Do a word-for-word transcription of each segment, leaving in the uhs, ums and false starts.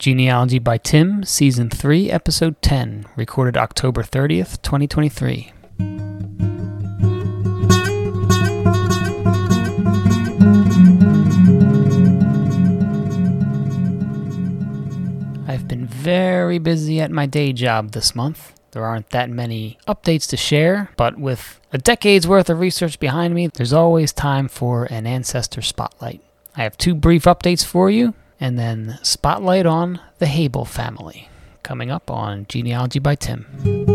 Genealogy by Tim, Season three, Episode ten, recorded October thirtieth, twenty twenty-three. I've been very busy at my day job this month. There aren't that many updates to share, but with a decade's worth of research behind me, there's always time for an ancestor spotlight. I have two brief updates for you, and then spotlight on the Hable family, coming up on Genealogy by Tim.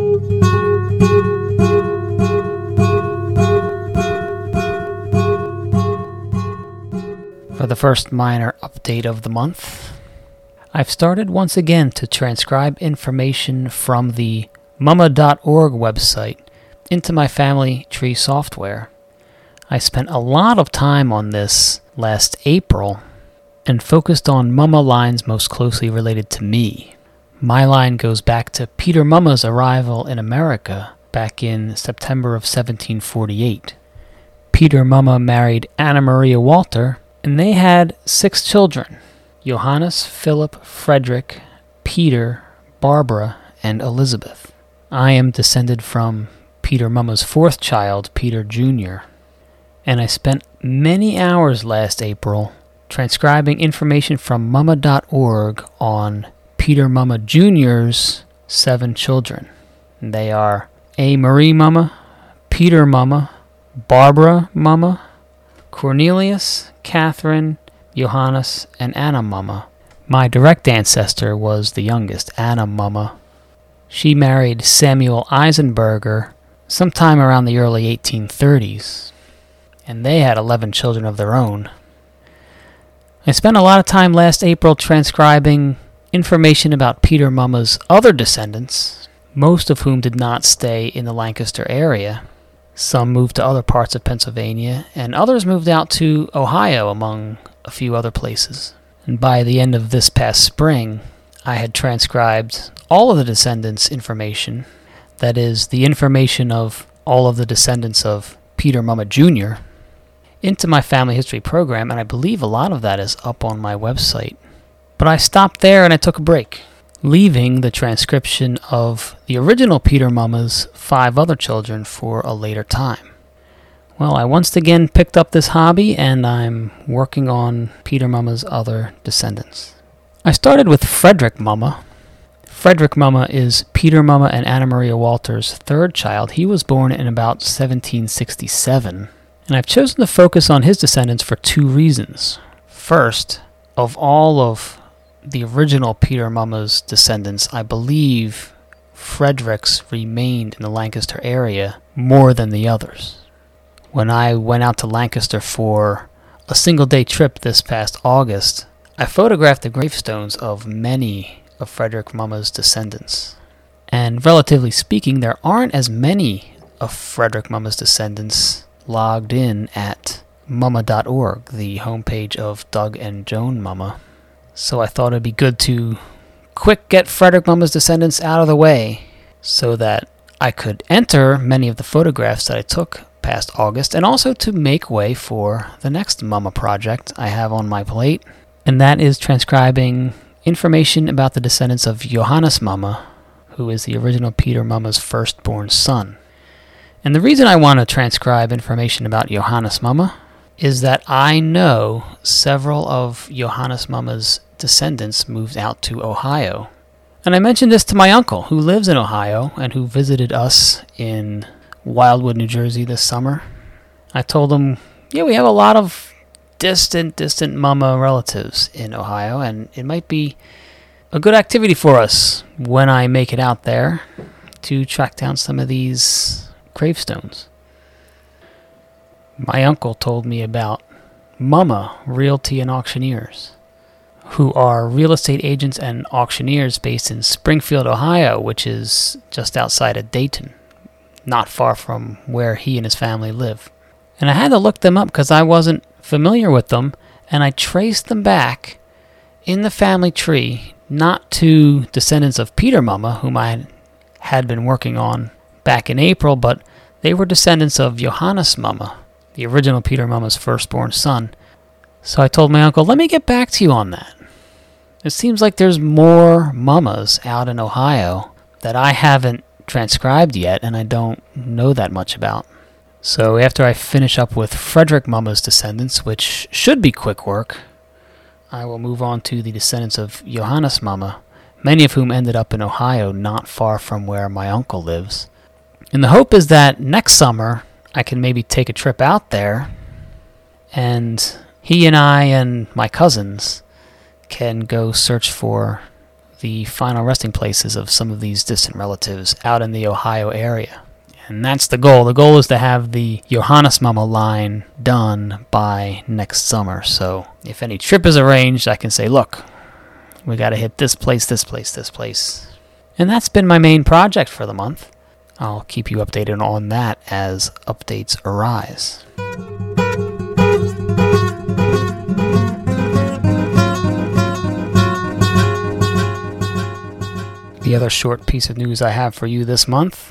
For the first minor update of the month, I've started once again to transcribe information from the mumma dot org website into my family tree software. I spent a lot of time on this last April and focused on mumma lines most closely related to me. My line goes back to Peter Mumma's arrival in America back in September of seventeen forty-eight. Peter Mumma married Anna Maria Walter, and they had six children: Johannes, Philip, Frederick, Peter, Barbara, and Elizabeth. I am descended from Peter Mumma's fourth child, Peter Junior, and I spent many hours last April transcribing information from mumma dot org on Peter Mumma Junior's seven children. They are A. Marie Mumma, Peter Mumma, Barbara Mumma, Cornelius, Catherine, Johannes, and Anna Mumma. My direct ancestor was the youngest, Anna Mumma. She married Samuel Eisenberger sometime around the early eighteen thirties, and they had eleven children of their own. I spent a lot of time last April transcribing information about Peter Mumma's other descendants, most of whom did not stay in the Lancaster area. Some moved to other parts of Pennsylvania, and others moved out to Ohio, among a few other places. And by the end of this past spring, I had transcribed all of the descendants' information, that is, the information of all of the descendants of Peter Mumma Junior, into my family history program, and I believe a lot of that is up on my website. But I stopped there and I took a break, leaving the transcription of the original Peter Mumma's five other children for a later time. Well, I once again picked up this hobby, and I'm working on Peter Mumma's other descendants. I started with Frederick Mumma. Frederick Mumma is Peter Mumma and Anna Maria Walter's third child. He was born in about seventeen sixty-seven. And I've chosen to focus on his descendants for two reasons. First, of all of the original Peter Mumma's descendants, I believe Frederick's remained in the Lancaster area more than the others. When I went out to Lancaster for a single-day trip this past August, I photographed the gravestones of many of Frederick Mumma's descendants. And relatively speaking, there aren't as many of Frederick Mumma's descendants logged in at mumma dot org, the homepage of Doug and Joan Mumma. So I thought it'd be good to quick get Frederick Mumma's descendants out of the way so that I could enter many of the photographs that I took past August, and also to make way for the next Mumma project I have on my plate, and that is transcribing information about the descendants of Johannes Mumma, who is the original Peter Mumma's firstborn son. And the reason I want to transcribe information about Johannes Mumma is that I know several of Johannes Mumma's descendants moved out to Ohio. And I mentioned this to my uncle, who lives in Ohio and who visited us in Wildwood, New Jersey this summer. I told him, yeah, we have a lot of distant, distant Mumma relatives in Ohio, and it might be a good activity for us when I make it out there to track down some of these gravestones. My uncle told me about Mumma Realty and Auctioneers, who are real estate agents and auctioneers based in Springfield, Ohio, which is just outside of Dayton, not far from where he and his family live. And I had to look them up because I wasn't familiar with them, and I traced them back in the family tree, not to descendants of Peter Mumma, whom I had been working on back in April, but they were descendants of Johannes Mumma, the original Peter Mumma's firstborn son. So I told my uncle, let me get back to you on that. It seems like there's more Mummas out in Ohio that I haven't transcribed yet and I don't know that much about. So after I finish up with Frederick Mumma's descendants, which should be quick work, I will move on to the descendants of Johannes Mumma, many of whom ended up in Ohio not far from where my uncle lives. And the hope is that next summer I can maybe take a trip out there and he and I and my cousins can go search for the final resting places of some of these distant relatives out in the Ohio area. And that's the goal. The goal is to have the Johannes Mumma line done by next summer. So if any trip is arranged, I can say, look, we got to hit this place, this place, this place. And that's been my main project for the month. I'll keep you updated on that as updates arise. The other short piece of news I have for you this month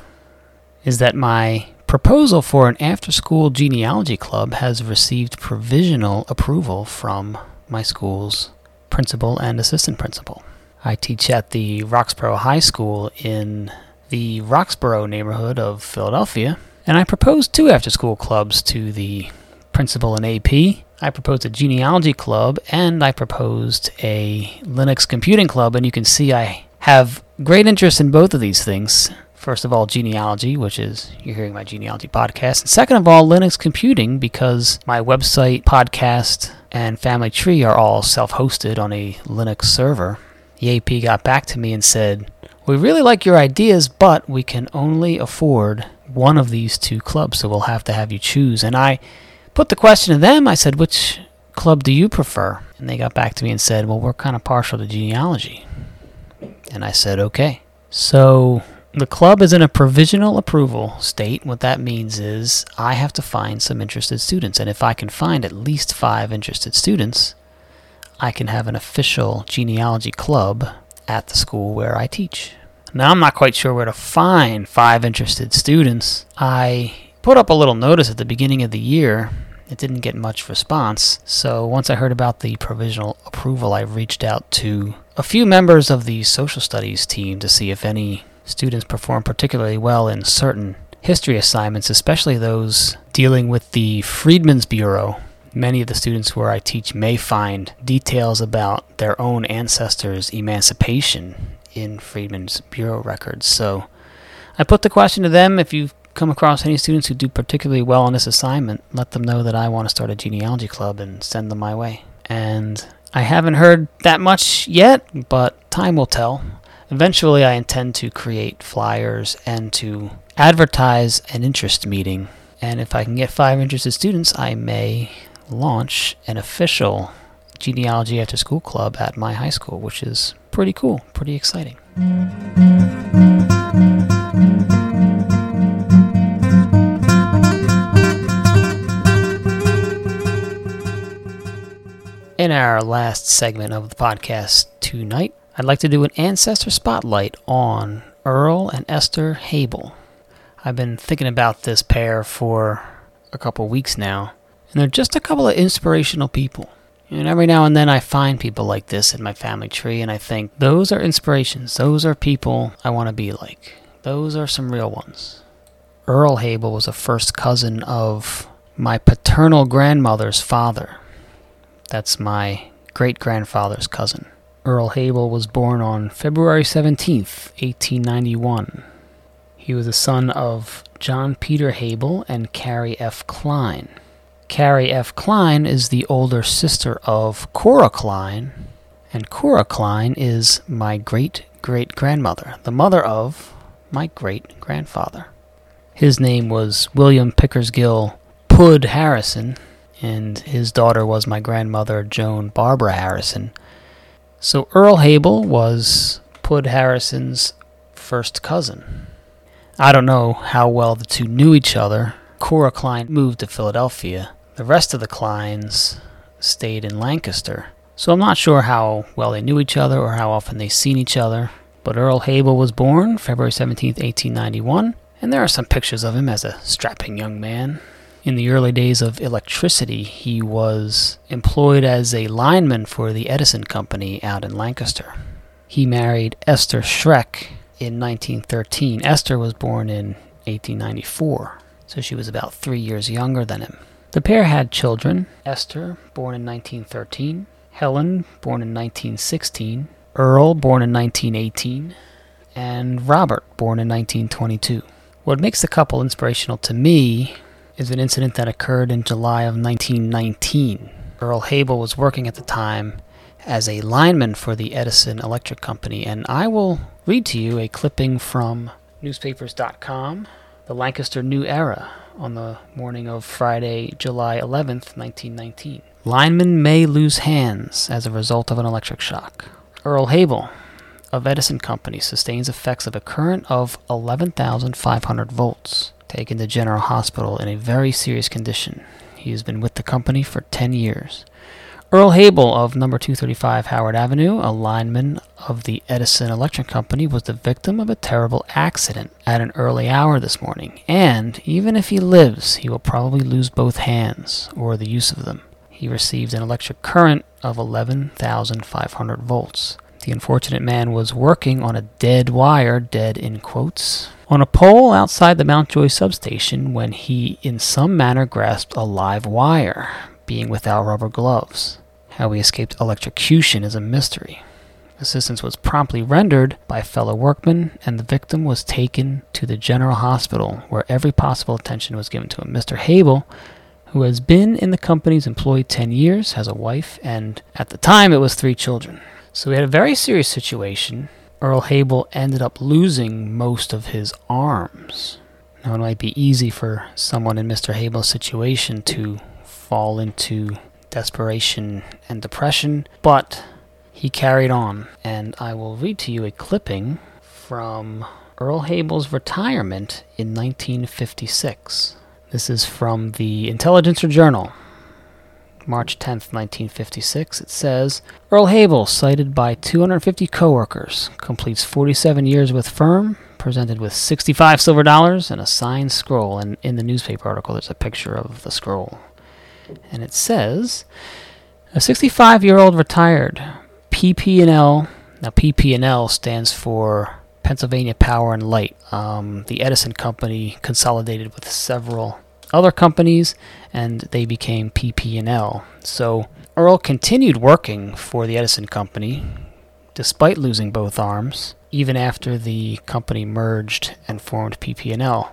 is that my proposal for an after-school genealogy club has received provisional approval from my school's principal and assistant principal. I teach at the Roxborough High School in the Roxborough neighborhood of Philadelphia, and I proposed two after-school clubs to the principal and A P. I proposed a genealogy club, and I proposed a Linux computing club, and you can see I have great interest in both of these things. First of all, genealogy, which is, you're hearing my genealogy podcast. And second of all, Linux computing, because my website, podcast, and family tree are all self-hosted on a Linux server. The A P got back to me and said, we really like your ideas, but we can only afford one of these two clubs, so we'll have to have you choose. And I put the question to them. I said, which club do you prefer? And they got back to me and said, well, we're kind of partial to genealogy. And I said, okay. So the club is in a provisional approval state. What that means is I have to find some interested students. And if I can find at least five interested students, I can have an official genealogy club at the school where I teach. Now, I'm not quite sure where to find five interested students. I put up a little notice at the beginning of the year. It didn't get much response. So once I heard about the provisional approval, I reached out to a few members of the social studies team to see if any students perform particularly well in certain history assignments, especially those dealing with the Freedmen's Bureau. Many of the students where I teach may find details about their own ancestors' emancipation in Freedmen's Bureau records. So I put the question to them, if you've come across any students who do particularly well on this assignment, let them know that I want to start a genealogy club and send them my way. And I haven't heard that much yet, but time will tell. Eventually, I intend to create flyers and to advertise an interest meeting. And if I can get five interested students, I may launch an official genealogy after school club at my high school, which is pretty cool, pretty exciting. In our last segment of the podcast tonight, I'd like to do an ancestor spotlight on Earl and Esther Hable. I've been thinking about this pair for a couple weeks now, and they're just a couple of inspirational people. And every now and then I find people like this in my family tree, and I think, those are inspirations. Those are people I want to be like. Those are some real ones. Earl Hable was a first cousin of my paternal grandmother's father. That's my great-grandfather's cousin. Earl Hable was born on February seventeenth, eighteen ninety-one. He was the son of John Peter Hable and Carrie F. Klein. Carrie F. Klein is the older sister of Cora Klein, and Cora Klein is my great-great-grandmother, the mother of my great-grandfather. His name was William Pickersgill Pud Harrison, and his daughter was my grandmother, Joan Barbara Harrison. So Earl Hable was Pud Harrison's first cousin. I don't know how well the two knew each other. Cora Klein moved to Philadelphia. The rest of the Kleins stayed in Lancaster. So I'm not sure how well they knew each other or how often they seen each other. But Earl Hable was born February seventeenth, eighteen ninety-one, and there are some pictures of him as a strapping young man. In the early days of electricity, he was employed as a lineman for the Edison Company out in Lancaster. He married Esther Schreck in nineteen thirteen. Esther was born in eighteen ninety-four, so she was about three years younger than him. The pair had children: Esther, born in nineteen thirteen, Helen, born in nineteen sixteen, Earl, born in nineteen eighteen, and Robert, born in nineteen twenty-two. What makes the couple inspirational to me is an incident that occurred in July of nineteen nineteen. Earl Habel was working at the time as a lineman for the Edison Electric Company, and I will read to you a clipping from newspapers dot com, the Lancaster New Era, on the morning of Friday, July eleventh, nineteen nineteen. Lineman may lose hands as a result of an electric shock. Earl Habel of Edison Company sustains effects of a current of eleven thousand five hundred volts. Taken to General Hospital in a very serious condition. He has been with the company for ten years. Earl Habel of number two thirty-five Howard Avenue, a lineman of the Edison Electric Company, was the victim of a terrible accident at an early hour this morning, and even if he lives, he will probably lose both hands, or the use of them. He received an electric current of eleven thousand five hundred volts. The unfortunate man was working on a dead wire, dead in quotes, on a pole outside the Mountjoy substation when he in some manner grasped a live wire, being without rubber gloves. How he escaped electrocution is a mystery. Assistance was promptly rendered by fellow workmen, and the victim was taken to the General Hospital, where every possible attention was given to him. Mister Habel, who has been in the company's employ ten years, has a wife, and at the time it was three children. So we had a very serious situation. Earl Habel ended up losing most of his arms. Now, it might be easy for someone in Mister Habel's situation to fall into desperation and depression, but he carried on, and I will read to you a clipping from Earl Habel's retirement in nineteen fifty-six. This is from the Intelligencer Journal, March tenth, nineteen fifty-six. It says, Earl Habel, cited by two hundred fifty coworkers, completes forty-seven years with firm, presented with sixty-five silver dollars and a signed scroll. And in the newspaper article, there's a picture of the scroll. And it says, a sixty-five-year-old retired P P and L. Now, P P and L stands for Pennsylvania Power and Light. Um, the Edison Company consolidated with several other companies, and they became P P and L. So Earl continued working for the Edison Company, despite losing both arms, even after the company merged and formed P P and L.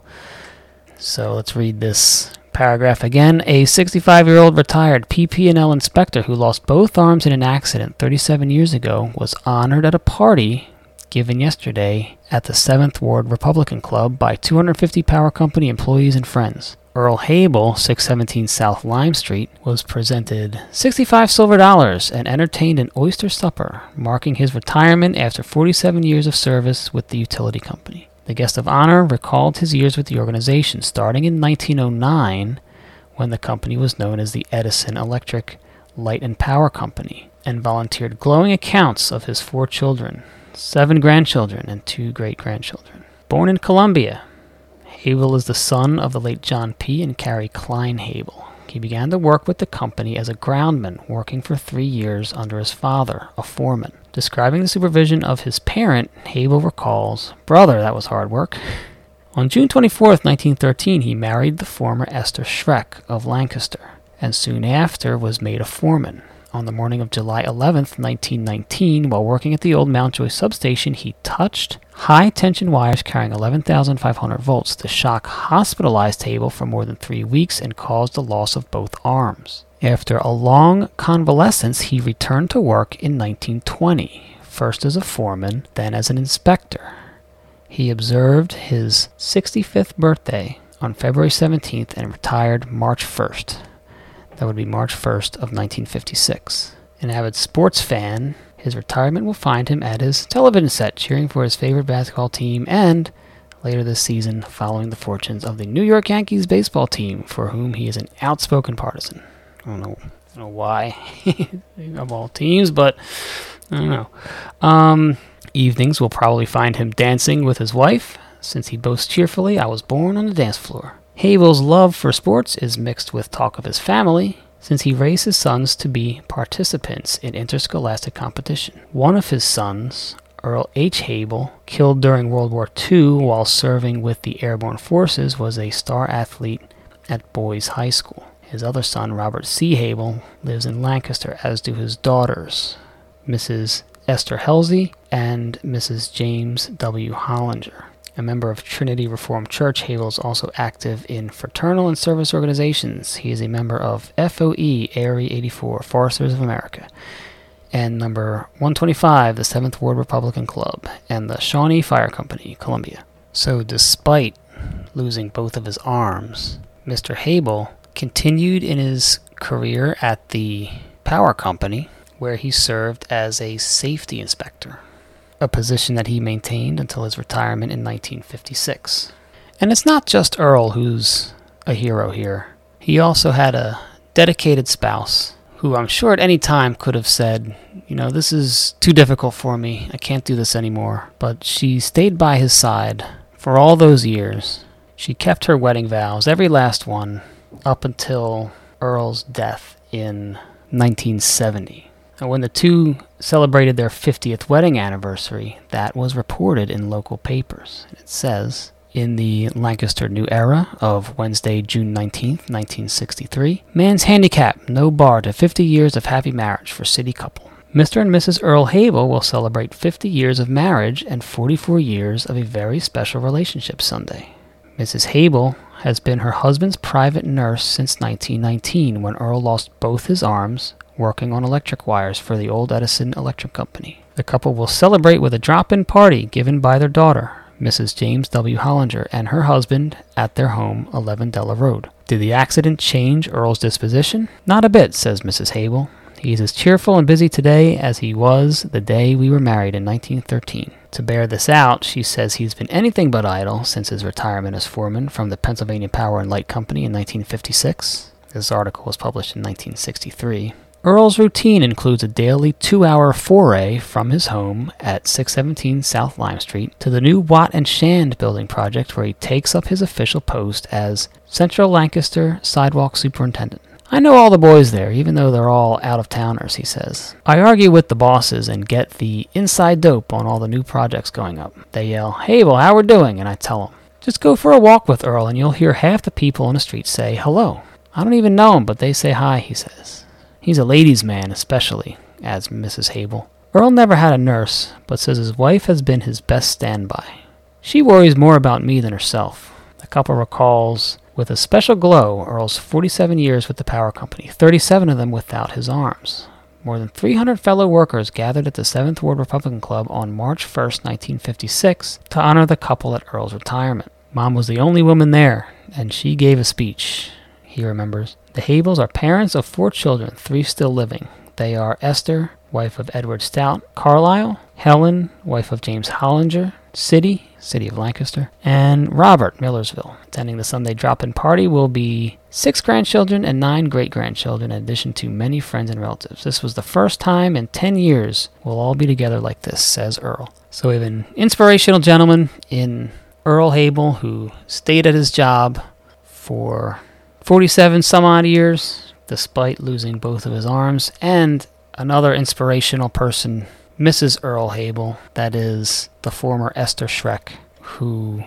So let's read this paragraph again. A sixty-five-year-old retired P P and L inspector who lost both arms in an accident thirty-seven years ago was honored at a party given yesterday at the seventh Ward Republican Club by two hundred fifty Power Company employees and friends. Earl Habel, six seventeen South Lime Street, was presented sixty-five silver dollars and entertained an oyster supper, marking his retirement after forty-seven years of service with the utility company. The guest of honor recalled his years with the organization, starting in nineteen oh nine, when the company was known as the Edison Electric Light and Power Company, and volunteered glowing accounts of his four children, seven grandchildren, and two great-grandchildren. Born in Columbia, Habel is the son of the late John P. and Carrie Klein Habel. He began to work with the company as a groundman, working for three years under his father, a foreman. Describing the supervision of his parent, Habel recalls, "Brother, that was hard work." On June twenty-fourth, nineteen thirteen, he married the former Esther Schreck of Lancaster, and soon after was made a foreman. On the morning of July eleventh, nineteen nineteen, while working at the old Mountjoy substation, he touched high-tension wires carrying eleven thousand five hundred volts. The shock hospitalized Habel for more than three weeks and caused the loss of both arms. After a long convalescence, he returned to work in nineteen twenty, first as a foreman, then as an inspector. He observed his sixty-fifth birthday on February seventeenth and retired March first. That would be March first of nineteen fifty-six. An avid sports fan, his retirement will find him at his television set cheering for his favorite basketball team, and later this season following the fortunes of the New York Yankees baseball team, for whom he is an outspoken partisan. I don't know, I don't know why of all teams, but I don't know. Um, evenings will probably find him dancing with his wife, since he boasts cheerfully, "I was born on the dance floor." Habel's love for sports is mixed with talk of his family, since he raised his sons to be participants in interscholastic competition. One of his sons, Earl H. Habel, killed during World War Two while serving with the airborne forces, was a star athlete at Boys High School. His other son, Robert C. Habel, lives in Lancaster, as do his daughters, Missus Esther Halsey and Missus James W. Hollinger. A member of Trinity Reformed Church, Habel is also active in fraternal and service organizations. He is a member of F O E, Area eighty-four, Foresters of America, and number one twenty-five, the seventh Ward Republican Club, and the Shawnee Fire Company, Columbia. So despite losing both of his arms, Mister Habel continued in his career at the power company, where he served as a safety inspector, a position that he maintained until his retirement in nineteen fifty-six. And it's not just Earl who's a hero here. He also had a dedicated spouse who I'm sure at any time could have said, you know, this is too difficult for me, I can't do this anymore. But she stayed by his side for all those years. She kept her wedding vows, every last one, up until Earl's death in nineteen seventy. And when the two celebrated their fiftieth wedding anniversary, that was reported in local papers. It says, in the Lancaster New Era of Wednesday, June nineteenth, nineteen sixty-three, man's handicap, no bar to fifty years of happy marriage for city couple. Mister and Missus Earl Habel will celebrate fifty years of marriage and forty-four years of a very special relationship Sunday. Missus Habel has been her husband's private nurse since nineteen nineteen, when Earl lost both his arms working on electric wires for the old Edison Electric Company. The couple will celebrate with a drop-in party given by their daughter, Missus James W. Hollinger, and her husband at their home, eleven Della Road. Did the accident change Earl's disposition? Not a bit, says Missus Habel. He is as cheerful and busy today as he was the day we were married in nineteen thirteen. To bear this out, she says he's been anything but idle since his retirement as foreman from the Pennsylvania Power and Light Company in nineteen fifty-six. This article was published in nineteen sixty-three. Earl's routine includes a daily two-hour foray from his home at six seventeen South Lime Street to the new Watt and Shand building project, where he takes up his official post as Central Lancaster Sidewalk Superintendent. I know all the boys there, even though they're all out-of-towners, he says. I argue with the bosses and get the inside dope on all the new projects going up. They yell, Habel, how we're doing? And I tell them, just go for a walk with Earl and you'll hear half the people on the street say hello. I don't even know him, but they say hi, he says. He's a ladies' man, especially, adds Missus Habel. Earl never had a nurse, but says his wife has been his best standby. She worries more about me than herself. The couple recalls with a special glow Earl's forty-seven years with the power company, thirty-seven of them without his arms. More than three hundred fellow workers gathered at the seventh Ward Republican Club on March first, nineteen fifty-six, to honor the couple at Earl's retirement. Mom was the only woman there, and she gave a speech, he remembers. The Habels are parents of four children, three still living. They are Esther, wife of Edward Stout Carlisle, Helen, wife of James Hollinger, City, City of Lancaster, and Robert, Millersville. Attending the Sunday drop-in party will be six grandchildren and nine great-grandchildren, in addition to many friends and relatives. This was the first time in ten years we'll all be together like this, says Earl. So we have an inspirational gentleman in Earl Habel who stayed at his job for forty-seven some odd years, despite losing both of his arms, and another inspirational person, Missus Earl Habel, that is the former Esther Schreck, who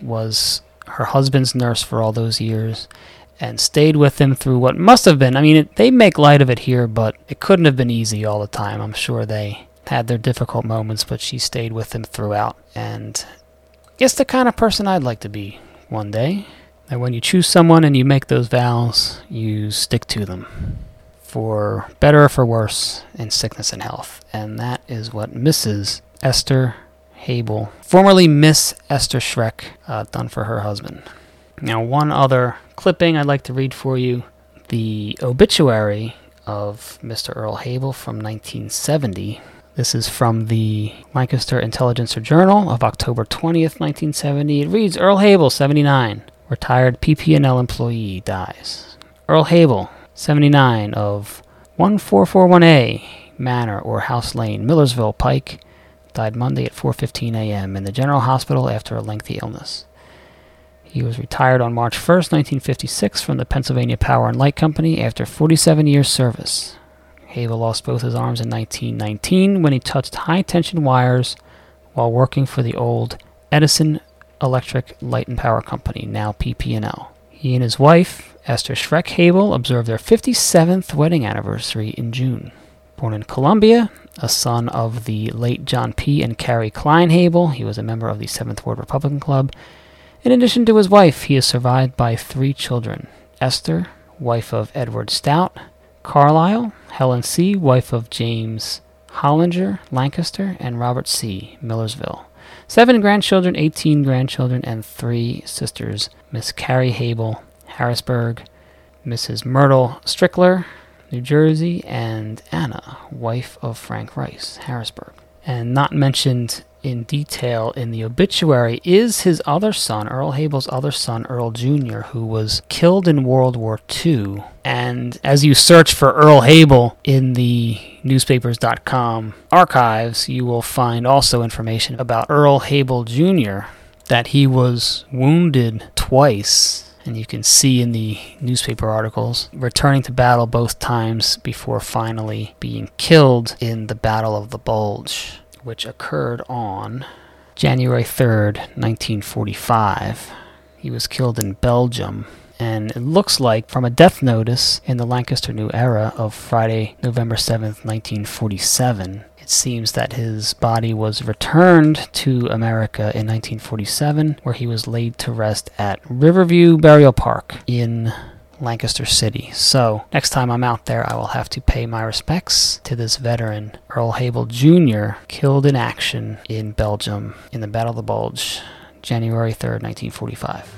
was her husband's nurse for all those years, and stayed with him through what must have been, I mean, it, they make light of it here, but it couldn't have been easy all the time. I'm sure they had their difficult moments, but she stayed with him throughout, and it's the kind of person I'd like to be one day. And when you choose someone and you make those vows, you stick to them, for better or for worse, in sickness and health. And that is what Missus Esther Habel, formerly Miss Esther Schreck, uh, done for her husband. Now, one other clipping I'd like to read for you. The obituary of Mister Earl Habel from nineteen seventy. This is from the Lancaster Intelligencer Journal of October twentieth, nineteen seventy. It reads, Earl Habel, seventy-nine. Retired P P and L employee, dies. Earl Habel, seventy-nine, of one four four one A Manor or House Lane, Millersville, Pike, died Monday at four fifteen a.m. in the General Hospital after a lengthy illness. He was retired on March first, nineteen fifty-six from the Pennsylvania Power and Light Company after forty-seven years service. Habel lost both his arms in nineteen nineteen when he touched high-tension wires while working for the old Edison Electric Light and Power Company, now P P and L. He and his wife, Esther Schreck Habel, observed their fifty-seventh wedding anniversary in June. Born in Columbia, a son of the late John P. and Carrie Klein Habel, he was a member of the seventh Ward Republican Club. In addition to his wife, he is survived by three children: Esther, wife of Edward Stout; Carlisle; Helen C., wife of James Hollinger, Lancaster; and Robert C., Millersville. Seven grandchildren, eighteen grandchildren, and three sisters: Miss Carrie Habel, Harrisburg; Missus Myrtle Strickler, New Jersey; and Anna, wife of Frank Rice, Harrisburg. And not mentioned in detail in the obituary is his other son, Earl Habel's other son, Earl Junior, who was killed in World War Two. And as you search for Earl Habel in the newspapers dot com archives, you will find also information about Earl Habel Junior, that he was wounded twice, and you can see in the newspaper articles, returning to battle both times before finally being killed in the Battle of the Bulge, which occurred on January third, nineteen forty-five. He was killed in Belgium, and it looks like from a death notice in the Lancaster New Era of Friday, November seventh, nineteen forty-seven, it seems that his body was returned to America in nineteen forty-seven, where he was laid to rest at Riverview Burial Park in Lancaster City. So next time I'm out there, I will have to pay my respects to this veteran, Earl Habel Junior, killed in action in Belgium in the Battle of the Bulge, January third, nineteen forty-five.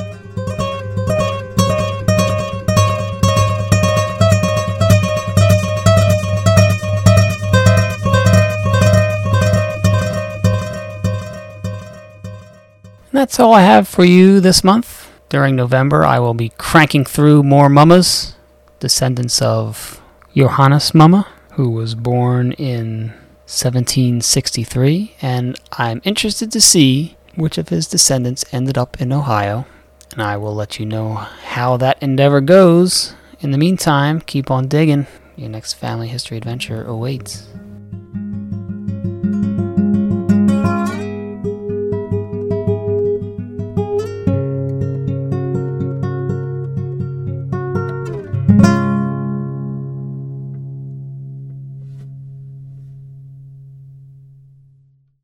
And that's all I have for you this month. During November, I will be cranking through more mummas, descendants of Johannes Mumma, who was born in seventeen sixty-three, and I'm interested to see which of his descendants ended up in Ohio, and I will let you know how that endeavor goes. In the meantime, keep on digging. Your next family history adventure awaits.